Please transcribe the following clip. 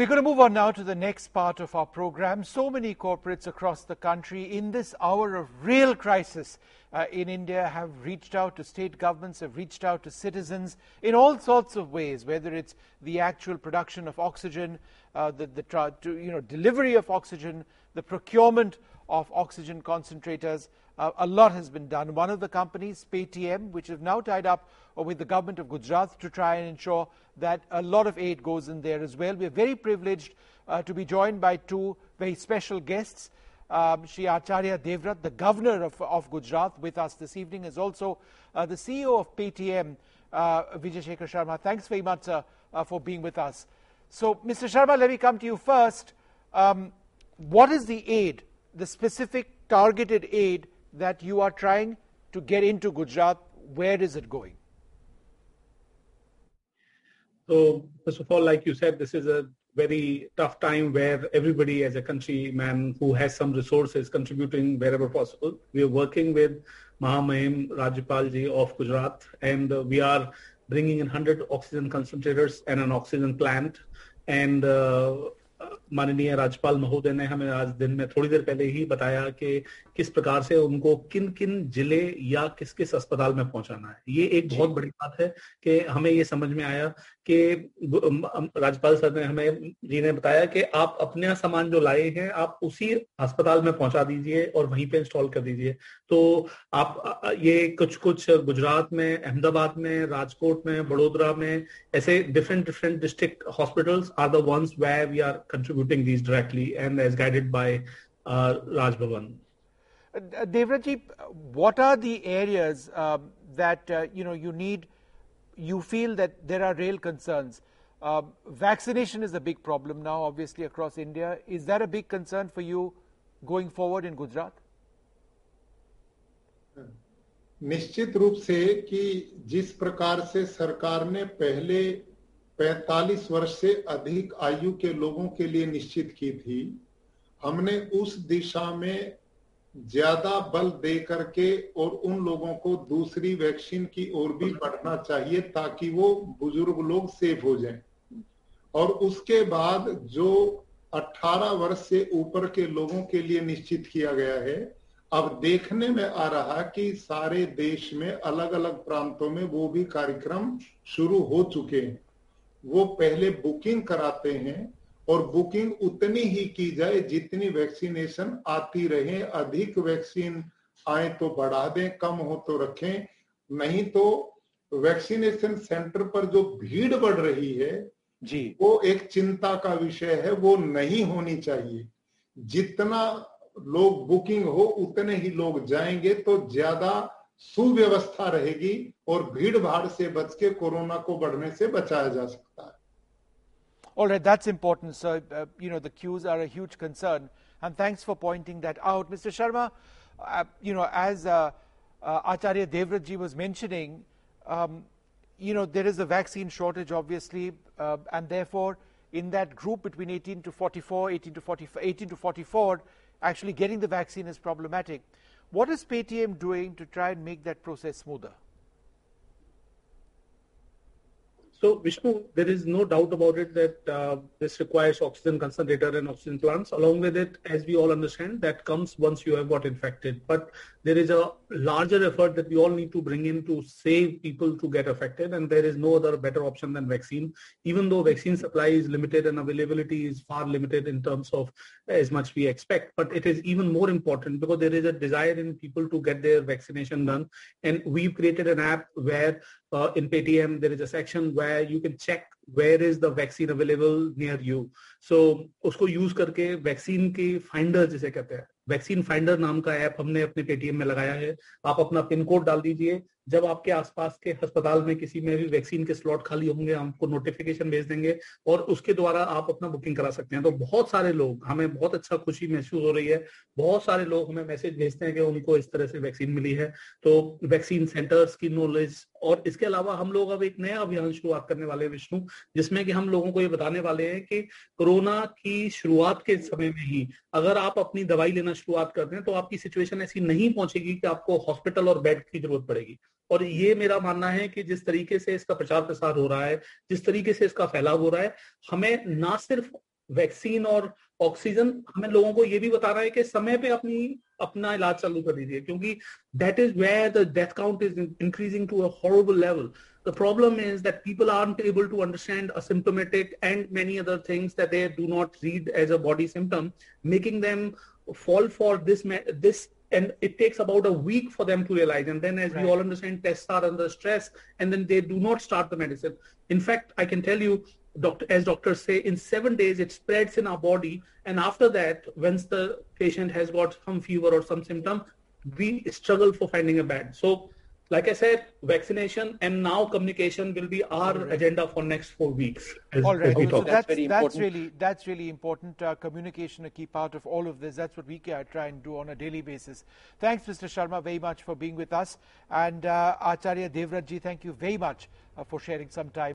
we're going to move on now to the next part of our program. So many corporates across the country in this hour of real crisis in India have reached out to state governments, have reached out to citizens in all sorts of ways, whether it's the actual production of oxygen, delivery of oxygen, the procurement of oxygen concentrators. A lot has been done. One of the companies, Paytm, which have now tied up with the government of Gujarat to try and ensure that a lot of aid goes in there as well. We are very privileged to be joined by two very special guests. Shri Acharya Devvrat, the governor of Gujarat, with us this evening, is also the CEO of Paytm, Vijay Shekhar Sharma. Thanks very much, sir, for being with us. So, Mr. Sharma, let me come to you first. What is the aid, the specific targeted aid that you are trying to get into Gujarat? Where is it going? So, first of all, like you said, this is a very tough time where everybody as a countryman who has some resources contributing wherever possible. We are working with Mahamahim Rajyapal ji of Gujarat, and we are bringing in 100 oxygen concentrators and an oxygen plant. And माननीय राज्यपाल महोदय ने हमें आज दिन में थोड़ी देर पहले ही बताया कि किस प्रकार से उनको किन किन जिले या किस किस अस्पताल में पहुंचाना है। ये एक बहुत बड़ी बात है कि हमें ये समझ में आया कि राज्यपाल सर ने हमें जी ने बताया कि आप अपना सामान जो लाए हैं आप उसी अस्पताल में पहुंचा दीजिए और वहीं पे इंस्टॉल कर दीजिए। तो आप ये कुछ गुजरात में, अहमदाबाद में, राजकोट में, बड़ोदरा में, ऐसे different district hospitals are the ones where we are contributing these directly and as guided by Raj Bhavan. Devvrat, what are the areas that you feel that there are real concerns? Vaccination is a big problem now, obviously, across India. Is that a big concern for you going forward in Gujarat? निश्चित रूप से कि जिस प्रकार से सरकार ने पहले 45 वर्ष से अधिक आयु के लोगों के लिए निश्चित की थी, हमने उस दिशा में ज्यादा बल दे करके और उन लोगों को दूसरी वैक्सीन की ओर भी बढ़ना चाहिए ताकि वो बुजुर्ग लोग सेफ हो जाएं। और उसके बाद जो 18 वर्ष से ऊपर के लोगों के लिए निश्चित किया गया है, अब देखने में आ रहा कि सारे देश में अलग अलग प्रांतों में वो भी कार्यक्रम शुरू हो चुके हैं। वो पहले बुकिंग कराते हैं और बुकिंग उतनी ही की जाए जितनी वैक्सीनेशन आती रहे। अधिक वैक्सीन आए तो बढ़ा दें, कम हो तो रखें, नहीं तो वैक्सीनेशन सेंटर पर जो भीड़ बढ़ रही है जी, वो एक चिंता का विषय है, वो नहीं होनी चाहिए। जितना लोग बुकिंग हो उतने ही लोग जाएंगे तो ज्यादा सुव्यवस्था रहेगी और भीड़ भाड़ से बच के कोरोना को बढ़ने से बचाया जा सकता है। All right, that's important. So, the queues are a huge concern, and thanks for pointing that out. Mr. Sharma, as Acharya Devvrat ji was mentioning, there is a vaccine shortage, obviously, and therefore, in that group between 18 to 44, actually getting the vaccine is problematic. What is Paytm doing to try and make that process smoother? So, Vishnu, there is no doubt about it that this requires oxygen concentrator and oxygen plants. Along with it, as we all understand, that comes once you have got infected. But there is a larger effort that we all need to bring in to save people to get affected, and there is no other better option than vaccine. Even though vaccine supply is limited and availability is far limited in terms of as much we expect, but it is even more important because there is a desire in people to get their vaccination done. And we've created an app where in Paytm there is a section where you can check where is the vaccine available near you. So उसको use करके vaccine के finder जिसे कहते हैं, vaccine finder नाम का app हमने अपने पेटीएम में लगाया है। आप अपना पिन कोड डाल दीजिए, जब आपके आसपास के अस्पताल में किसी में भी वैक्सीन के स्लॉट खाली होंगे हमको नोटिफिकेशन भेज देंगे और उसके द्वारा आप अपना बुकिंग करा सकते हैं। तो बहुत सारे लोग, हमें बहुत अच्छा खुशी महसूस हो रही है, बहुत सारे लोग हमें मैसेज भेजते हैं कि उनको इस तरह से वैक्सीन मिली है। तो वैक्सीन सेंटर्स की नॉलेज, और इसके अलावा हम लोग अब एक नया अभियान शुरुआत करने वाले हैं विष्णु, जिसमें कि हम लोगों को ये बताने वाले हैं कि कोरोना की शुरुआत के समय में ही अगर आप अपनी दवाई लेना शुरुआत करते हैं तो आपकी सिचुएशन ऐसी नहीं पहुंचेगी कि आपको हॉस्पिटल और बेड की जरूरत पड़ेगी। और ये मेरा मानना है कि जिस तरीके से इसका प्रचार प्रसार हो रहा है, जिस तरीके से इसका फैलाव हो रहा है, हमें ना सिर्फ वैक्सीन और ऑक्सीजन हमें लोगों को ये भी बता रहा है कि समय पे अपना इलाज चालू कर दीजिए, क्योंकि that is where the death count is increasing to a horrible level. The problem is that people aren't able to understand asymptomatic and many other things that they do not read as a body symptom, making them fall for this, and it takes about a week for them to realize. And then, as we all understand, tests are under stress, and then they do not start the medicine. In fact, I can tell you, as doctors say, in 7 days it spreads in our body, and after that, once the patient has got some fever or some symptom, we struggle for finding a bed. So, like I said, vaccination and now communication will be our agenda for next 4 weeks. All right. we So talk. that's really important. Communication a key part of all of this. That's what we try and do on a daily basis. Thanks, Mr. Sharma, very much for being with us. And Acharya Devraj ji, thank you very much for sharing some time.